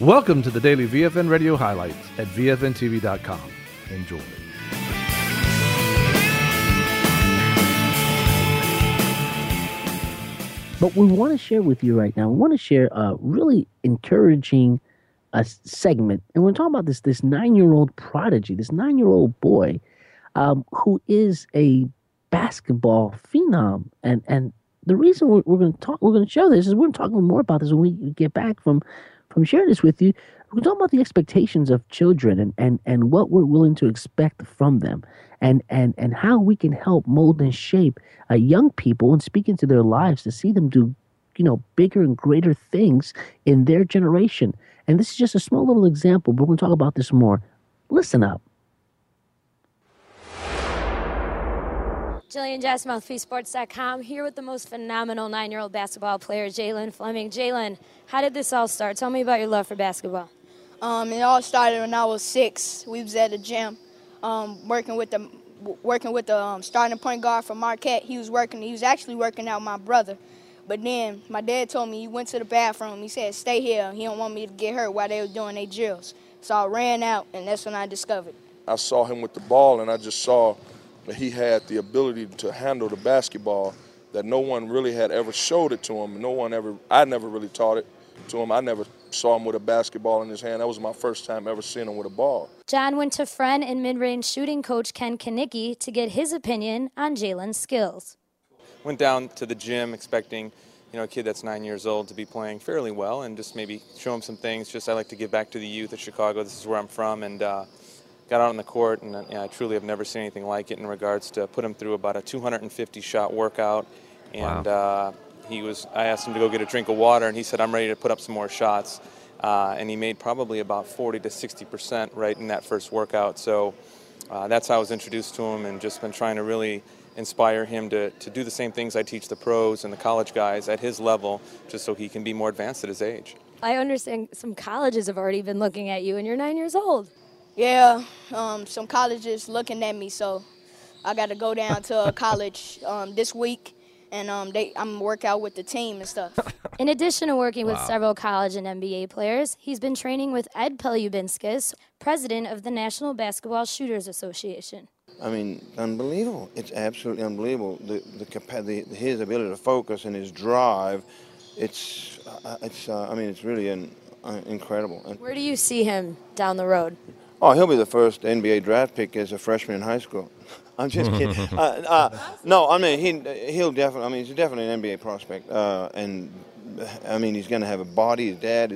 Welcome to the daily VFN radio highlights at VFNTV.com. Enjoy. But we want to share with you right now, we want to share a really encouraging segment. And we're talking about this 9-year-old prodigy, this 9-year-old boy who is a basketball phenom. And the reason we're going to show this is we're going to talk more about this when we get back from sharing this with you. We're talking about the expectations of children and what we're willing to expect from them and how we can help mold and shape young people and speak into their lives to see them do, bigger and greater things in their generation. And this is just a small little example, but we're going to talk about this more. Listen up. Jillian Jass, MouthpieceSports.com, here with the most phenomenal 9-year-old basketball player, Jalen Fleming. Jalen, how did this all start? Tell me about your love for basketball. It all started when I was 6. We was at the gym, working with the starting point guard from Marquette. He was actually working out my brother. But then my dad told me he went to the bathroom. He said, stay here. He don't want me to get hurt while they were doing their drills. So I ran out, and that's when I discovered. I saw him with the ball, and I just saw that he had the ability to handle the basketball that no one really had ever showed it to him. I never really taught it to him. I never saw him with a basketball in his hand. That was my first time ever seeing him with a ball. John went to friend and mid-range shooting coach Ken Kanicki to get his opinion on Jalen's skills. Went down to the gym expecting, a kid that's 9 years old to be playing fairly well and just maybe show him some things. Just I like to give back to the youth of Chicago. This is where I'm from, and got out on the court, and I truly have never seen anything like it in regards to put him through about a 250-shot workout. And wow. I asked him to go get a drink of water, and he said, I'm ready to put up some more shots. And he made probably about 40 to 60% right in that first workout. So that's how I was introduced to him, and just been trying to really inspire him to do the same things I teach the pros and the college guys at his level, just so he can be more advanced at his age. I understand some colleges have already been looking at you, and you're 9 years old. Yeah, some colleges looking at me, so I got to go down to a college this week, and I'm work out with the team and stuff. In addition to working with several college and NBA players, he's been training with Ed Pelubinskis, president of the National Basketball Shooters Association. I mean, unbelievable. It's absolutely unbelievable. His ability to focus and his drive, it's really incredible. Where do you see him down the road? Oh, he'll be the first NBA draft pick as a freshman in high school. I'm just kidding. No, I mean, he'll definitely. I mean, he's definitely an NBA prospect, and I mean, he's going to have a body. His dad,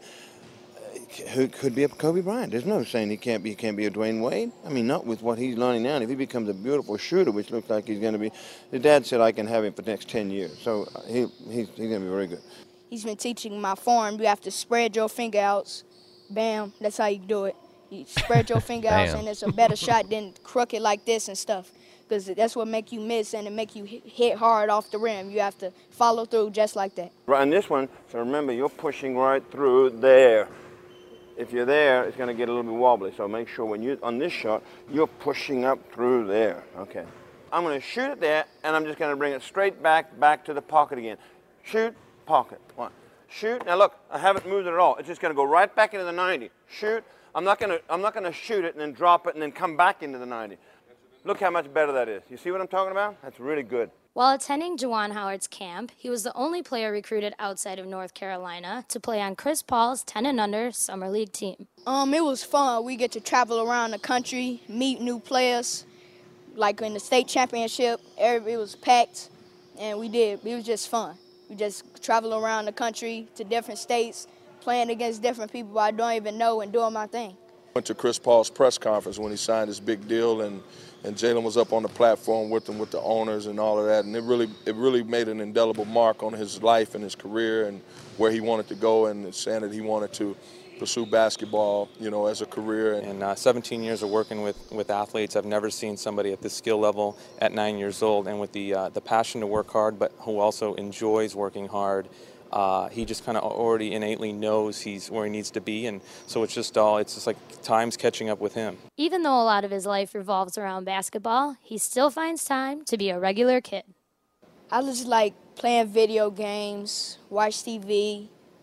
who could be a Kobe Bryant. There's no saying he can't be a Dwayne Wade. I mean, not with what he's learning now. And if he becomes a beautiful shooter, which looks like he's going to be, the dad said I can have him for the next 10 years. So he's going to be very good. He's been teaching my form. You have to spread your finger out. Bam, that's how you do it. You spread your finger out, and it's a better shot than crooked like this and stuff. Because that's what make you miss, and it make you hit hard off the rim. You have to follow through just like that. Right, and this one, so remember, you're pushing right through there. If you're there, it's going to get a little bit wobbly. So make sure when you're on this shot, you're pushing up through there. Okay. I'm going to shoot it there, and I'm just going to bring it straight back to the pocket again. Shoot, pocket. One. Shoot. Now look, I haven't moved it at all. It's just going to go right back into the 90. Shoot. I'm not going to shoot it and then drop it and then come back into the 90. Look how much better that is. You see what I'm talking about? That's really good. While attending Juwan Howard's camp, he was the only player recruited outside of North Carolina to play on Chris Paul's 10 and under Summer League team. It was fun. We get to travel around the country, meet new players. Like in the state championship, it was packed, and it was just fun. We just travel around the country to different states, playing against different people I don't even know and doing my thing. Went to Chris Paul's press conference when he signed his big deal, and Jalen was up on the platform with him, with the owners and all of that, and it really made an indelible mark on his life and his career and where he wanted to go, and saying that he wanted to pursue basketball, as a career. And 17 years of working with athletes, I've never seen somebody at this skill level at 9 years old, and with the passion to work hard, but who also enjoys working hard. He just kind of already innately knows he's where he needs to be, and so it's just like time's catching up with him. Even though a lot of his life revolves around basketball, he still finds time to be a regular kid. I just like playing video games, watch TV,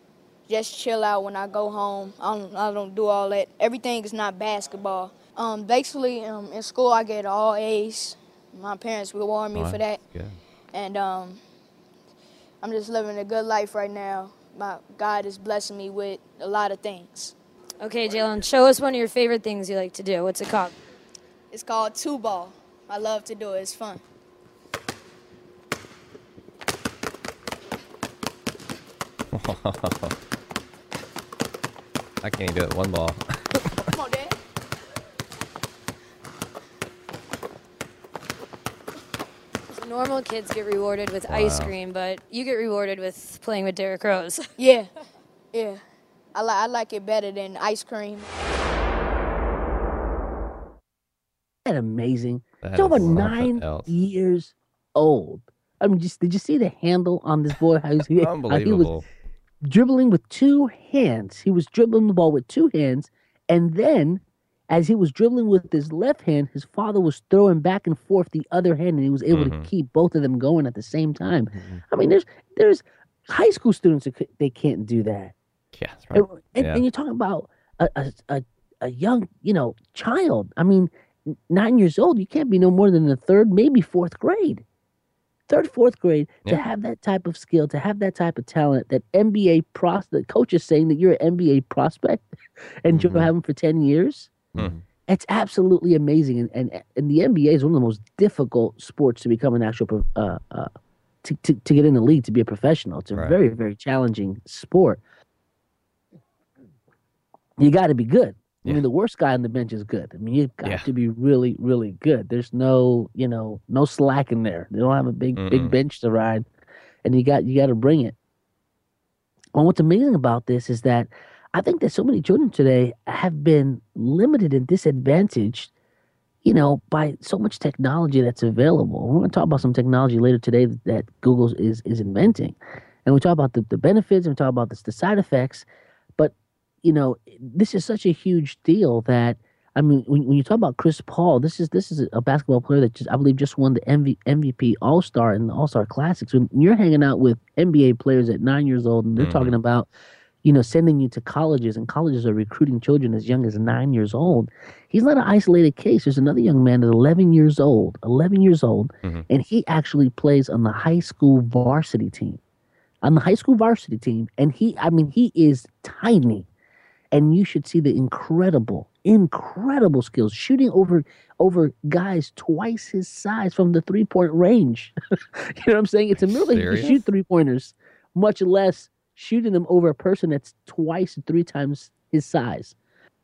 just chill out when I go home. I don't do all that. Everything is not basketball. Basically, in school I get all A's. My parents reward me for that. Yeah. And I'm just living a good life right now. God is blessing me with a lot of things. Okay, Jalen, show us one of your favorite things you like to do. What's it called? It's called two ball. I love to do it. It's fun. I can't even do it one ball. Come on, Dad. So normal kids get rewarded with ice cream, but you get rewarded with playing with Derrick Rose. Yeah. I like it better than ice cream. Isn't that amazing? That Talk about is something 9 else. years old. I mean, did you see the handle on this boy? How he was Unbelievable. dribbling with two hands. He was dribbling the ball with two hands. And then, as he was dribbling with his left hand, his father was throwing back and forth the other hand, and he was able to keep both of them going at the same time. I mean, there's high school students that they can't do that. Yeah, that's right. And you're talking about a young, child. I mean, 9 years old, you can't be no more than the third, maybe fourth grade. Third, fourth grade, to have that type of skill, to have that type of talent, that NBA the coach is saying that you're an NBA prospect and you'll have him for 10 years. It's absolutely amazing. And the NBA is one of the most difficult sports to become an actual, to get in the league, to be a professional. It's a very, very challenging sport. You got to be good. I mean, the worst guy on the bench is good. I mean, you've got to be really, really good. There's no slack in there. They don't have a big bench to ride, and you got to bring it. And what's amazing about this is that I think that so many children today have been limited and disadvantaged, by so much technology that's available. We're going to talk about some technology later today that Google is inventing, and we talk about the benefits and we talk about the side effects, but this is such a huge deal that, I mean, when you talk about Chris Paul, this is a basketball player that I believe just won the MVP All-Star in the All-Star Classics. When you're hanging out with NBA players at 9 years old and they're talking about, sending you to colleges, and colleges are recruiting children as young as 9 years old, he's not an isolated case. There's another young man at 11 years old, and he actually plays on the high school varsity team. And he is tiny. And you should see the incredible skills, shooting over guys twice his size from the three-point range. You know what I'm saying? It's a miracle he can shoot three-pointers, much less shooting them over a person that's twice or three times his size.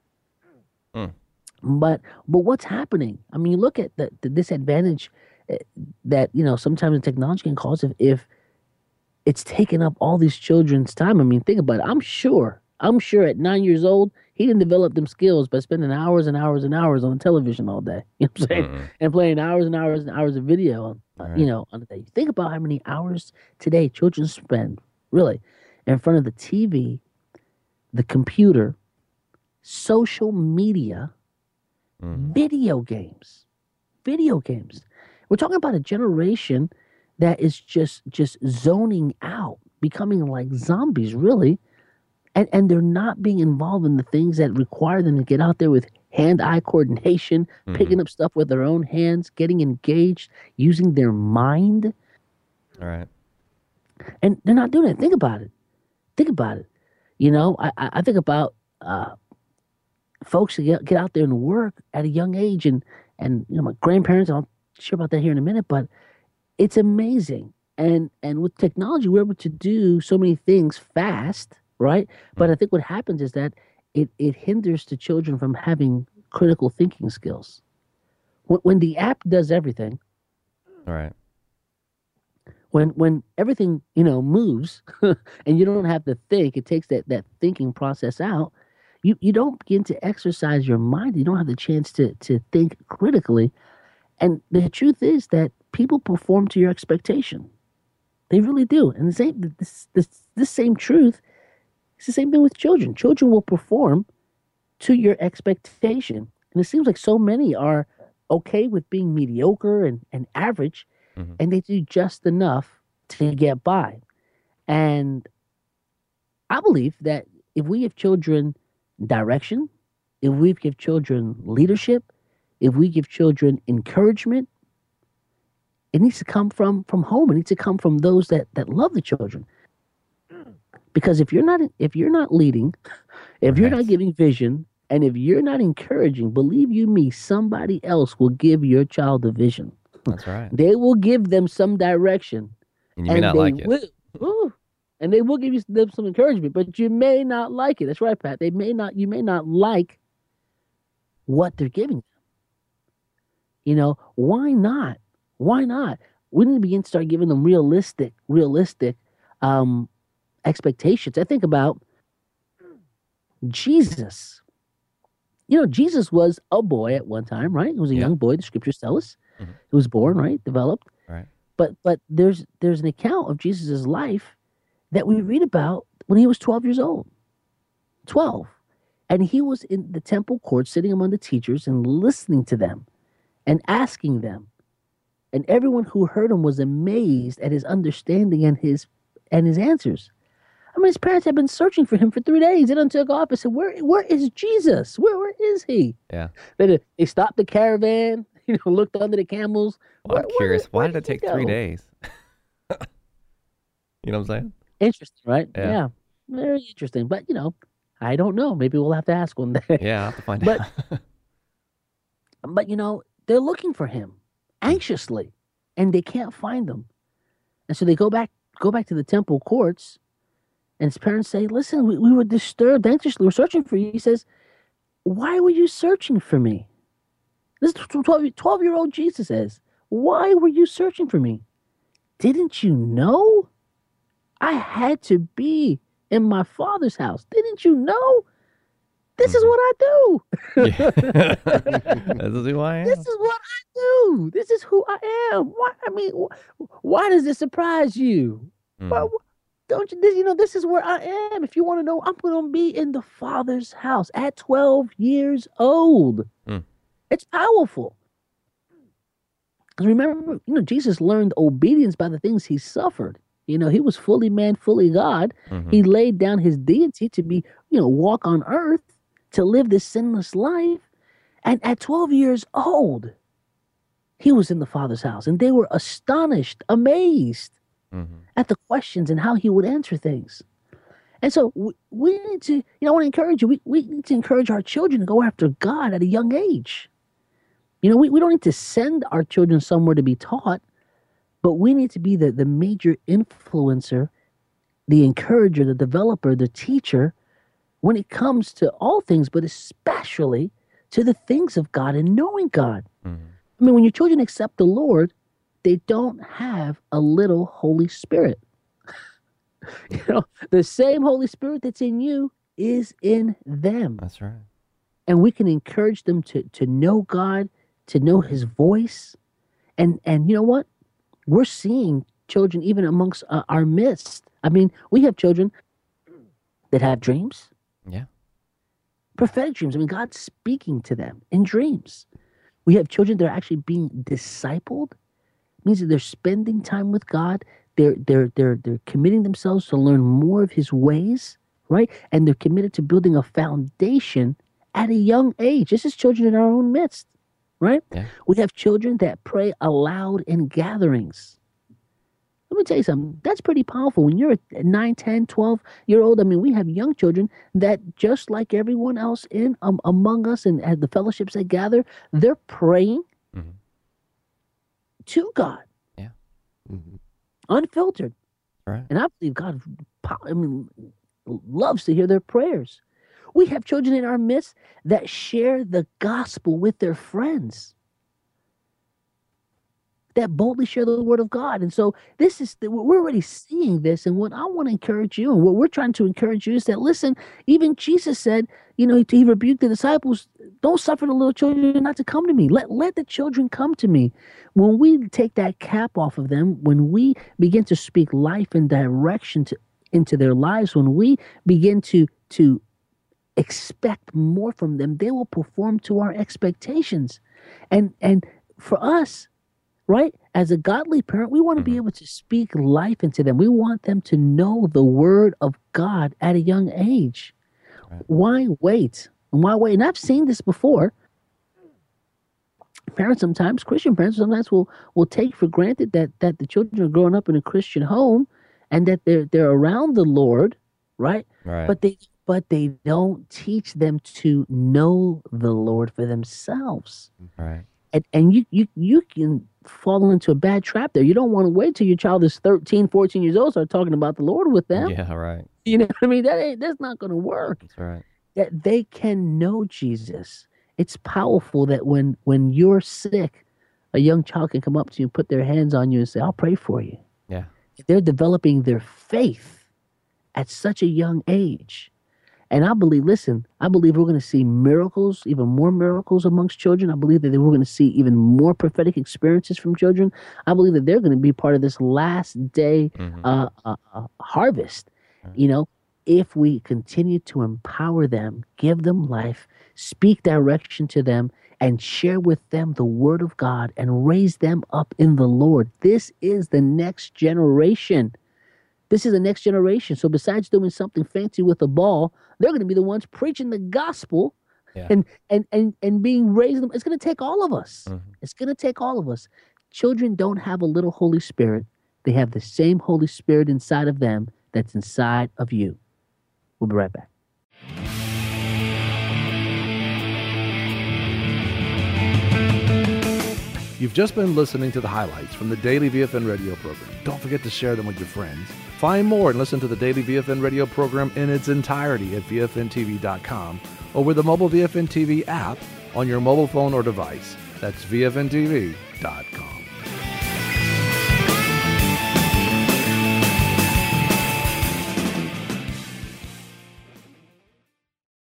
But what's happening? I mean, you look at the disadvantage that sometimes the technology can cause if it's taking up all these children's time. I mean, think about it. I'm sure at 9 years old, he didn't develop them skills by spending hours and hours and hours on television all day. You know what I'm saying? And playing hours and hours and hours of video, on the day. Think about how many hours today children spend, really, in front of the TV, the computer, social media, video games. We're talking about a generation that is just zoning out, becoming like zombies, really. And they're not being involved in the things that require them to get out there with hand-eye coordination, picking up stuff with their own hands, getting engaged, using their mind. All right. And they're not doing it. Think about it. I think about folks who get out there and work at a young age, and my grandparents, I'll share about that here in a minute, but it's amazing. And with technology, we're able to do so many things fast, right? But I think what happens is that it hinders the children from having critical thinking skills. When the app does everything, all right. When everything moves, and you don't have to think, it takes that thinking process out. You don't begin to exercise your mind. You don't have the chance to think critically. And the truth is that people perform to your expectation. They really do. And the same truth. It's the same thing with children. Children will perform to your expectation. And it seems like so many are okay with being mediocre and average, and they do just enough to get by. And I believe that if we give children direction, if we give children leadership, if we give children encouragement, it needs to come from home. It needs to come from those that love the children. Because if you're not leading, if you're not giving vision, and if you're not encouraging, believe you me, somebody else will give your child a vision. That's right. They will give them some direction. And you may not like it. And they will give them some encouragement, but you may not like it. That's right, Pat. You may not like what they're giving them. Why not? Why not? We need to begin to start giving them realistic expectations. I think about Jesus. Jesus was a boy at one time, right? He was a young boy, the scriptures tell us. Mm-hmm. He was born, right? Developed. Right. But there's an account of Jesus' life that we read about when he was 12 years old. 12. And he was in the temple court sitting among the teachers and listening to them and asking them. And everyone who heard him was amazed at his understanding and his answers. I mean, his parents had been searching for him for 3 days. They done took off and said, where is Jesus? Where is he? Yeah. They stopped the caravan, looked under the camels. Well, I'm curious, why did it take 3 days? You know what I'm saying? Interesting, right? Yeah. Very interesting. But, I don't know. Maybe we'll have to ask one day. Yeah, I'll have to find out. But, they're looking for him anxiously, and they can't find him. And so they go back to the temple courts, and his parents say, listen, we were disturbed anxiously. We're searching for you. He says, why were you searching for me? This 12-year-old Jesus says, why were you searching for me? Didn't you know I had to be in my Father's house? Didn't you know? This is what I do. Yeah. This is who I am. This is what I do. This is who I am. Why does this surprise you? Don't you? This is where I am. If you want to know, I'm going to be in the Father's house at 12 years old. It's powerful. Because remember, Jesus learned obedience by the things he suffered. He was fully man, fully God. Mm-hmm. He laid down his deity to be, walk on earth, to live this sinless life. And at 12 years old, he was in the Father's house. And they were astonished, amazed at the questions and how he would answer things. And so we need to, I want to encourage you, we need to encourage our children to go after God at a young age. We don't need to send our children somewhere to be taught, but we need to be the major influencer, the encourager, the developer, the teacher when it comes to all things, but especially to the things of God and knowing God. Mm-hmm. When your children accept the Lord, they don't have a little Holy Spirit. The same Holy Spirit that's in you is in them. That's right. And we can encourage them to know God, to know his voice. And you know what? We're seeing children even amongst our midst. We have children that have dreams. Yeah. Prophetic dreams. God's speaking to them in dreams. We have children that are actually being discipled. It means that they're spending time with God. They're committing themselves to learn more of his ways, right? And they're committed to building a foundation at a young age. This is children in our own midst, right? Yeah. We have children that pray aloud in gatherings. Let me tell you something. That's pretty powerful. When you're a 9, 10, 12-year-old, we have young children that just like everyone else among us and at the fellowships they gather, they're praying to God. Yeah. Unfiltered. Right. And I believe God loves to hear their prayers. We have children in our midst that share the gospel with their friends, that boldly share the word of God. And so we're already seeing this. And what I want to encourage you, and what we're trying to encourage you, is that, listen, even Jesus said, he rebuked the disciples, don't suffer the little children not to come to me. Let the children come to me. When we take that cap off of them, when we begin to speak life and direction into their lives, when we begin to expect more from them, they will perform to our expectations. And for us, right? As a godly parent, we want to be able to speak life into them. We want them to know the word of God at a young age. Right. Why wait? Why wait? And I've seen this before. Parents sometimes, Christian parents sometimes will take for granted that the children are growing up in a Christian home and that they're around the Lord, right? But they don't teach them to know the Lord for themselves. Right. And you can fall into a bad trap there. You don't want to wait till your child is 13, 14 years old, start talking about the Lord with them. Yeah, right. You know what I mean? That's not going to work. That's right. That they can know Jesus. It's powerful that when you're sick, a young child can come up to you, put their hands on you and say, I'll pray for you. Yeah. They're developing their faith at such a young age. And I believe we're going to see miracles, even more miracles amongst children. I believe that we're going to see even more prophetic experiences from children. I believe that they're going to be part of this last day harvest. You know, if we continue to empower them, give them life, speak direction to them, and share with them the word of God and raise them up in the Lord. This is the next generation. This is the next generation. So besides doing something fancy with a ball, they're going to be the ones preaching the gospel and being raised. It's going to take all of us. It's going to take all of us. Children don't have a little Holy Spirit. They have the same Holy Spirit inside of them that's inside of you. We'll be right back. You've just been listening to the highlights from the Daily VFN radio program. Don't forget to share them with your friends. Find more and listen to the Daily VFN radio program in its entirety at VFNTV.com or with the mobile VFN TV app on your mobile phone or device. That's VFNTV.com.